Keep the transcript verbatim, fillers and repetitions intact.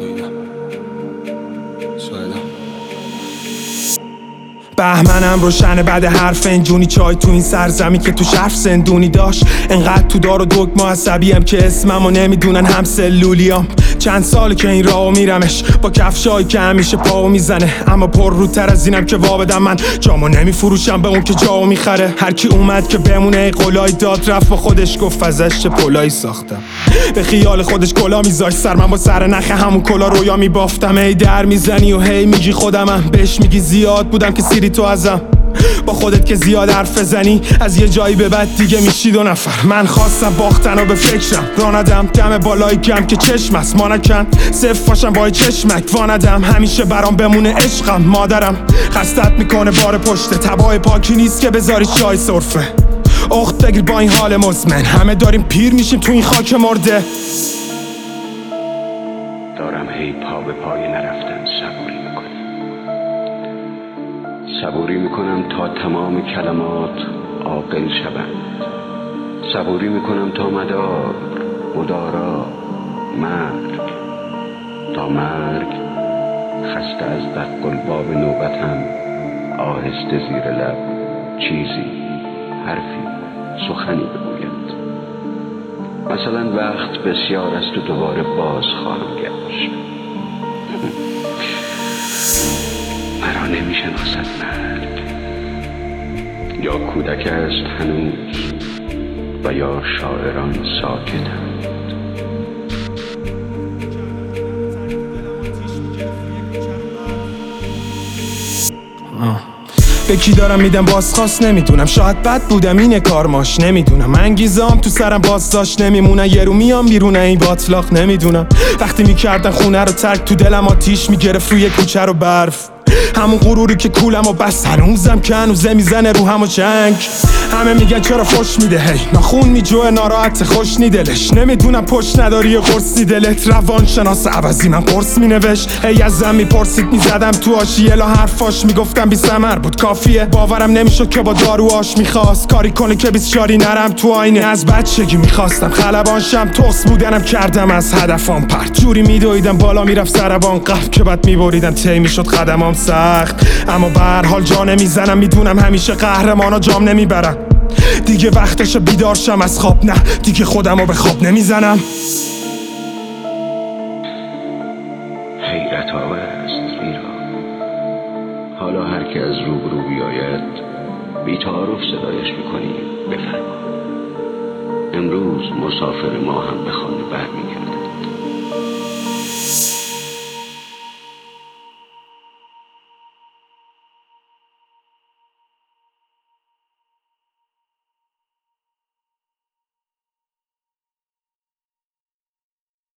بهمنم روشنه بعد هر فنجونی چای تو این سرزمین که تو شرف زندونی داشت. انقدر تو دار و دگم و عصبیم که اسممو نمیدونن هم سلولیام. چند ساله که این راهو میرمش با کفشایی که همیشه پاو میزنه، اما پر روتر از اینم که وابدم من جامو نمیفروشم به اون که جاو میخره. هر کی اومد که بمونه قولای داد رفت با خودش گفت ازش چه پولایی ساختم. به خیال خودش کلا میذاش سر من با سر نخ همون کلا رویا میبافتم. هی در میزنی و هی میگی خودمم، بهش میگی زیاد بودم که سیری تو ازم. با خودت که زیاد حرف بزنی از یه جایی به بعد دیگه میشی دو نفر. من خواستم باختن و به فکرم راندم دم بالای گم که چشم است ما نکن صف باشم با چشمک واندم. همیشه برام بمونه عشقم مادرم خستت میکنه بار پشته. تبای پاکی نیست که بذاری چای سرفه. اخت بگیر با این حال مزمن، همه داریم پیر میشیم تو این خاک مرده. دارم هی پا به پای نرفتن صبوری میکنم صبوری میکنم تا تمام کلمات عاقل شوند. صبوری میکنم تا مدار مدارا مرگ تا مرگ خسته از دق الباب نوبتم آهسته زیر لب چیزی حرفی سخنی بگوید. مثلا وقت بسیار است و دوباره باز خواهم گشت. مرا نمیشناسد مرگ، یا کودک است هنوز و یا شاعران ساکتند. به کی دارم میدم بازخواست نمیدونم، شاید بد بودم اینه کارماش نمیدونم. انگیزام تو سرم باز داشت نمیمونن، یه رو میام بیرون این باطلاق نمیدونم. وقتی میکردن خونه رو ترک تو دلم آتیش میگرفت روی کوچه رو برف. همون غروری که کولم و بس هنوزم که هنوزه میزنه رو هم و جنگ. همه میگن چرا خوش میده هی ناخون میجوه ناراحت خوش نی دلش. نمیدونم پشت نداری و قرصی دلت روان شناس عوضی من قرص مینوشت. هی ازم میپرسید میزدم تو آشیه لا حرفاش میگفتم بی ثمر بود کافیه. باورم نمیشد که با دارو آش میخواست کاری کنه که بیسچاری نرم تو آینه. از بچگی میخواستم خلبان شم توس بودنم کردم از هدفم پرت. جوری میدویدم بالا میرفت سربان قف که بعد میبریدم تی میشد قدمام سخت. اما به هر حال جا نمیزنم میدونم همیشه قهرمانا جام نمیبرن. دیگه وقتش بیدار شم از خواب، نه دیگه خودمو به خواب نمیزنم. حیرت آور است ایران، حالا هر که از روبرو بیاید بی تعارف صدایش میکنی بفرما. امروز مسافر ما هم به خانه برمیگرده.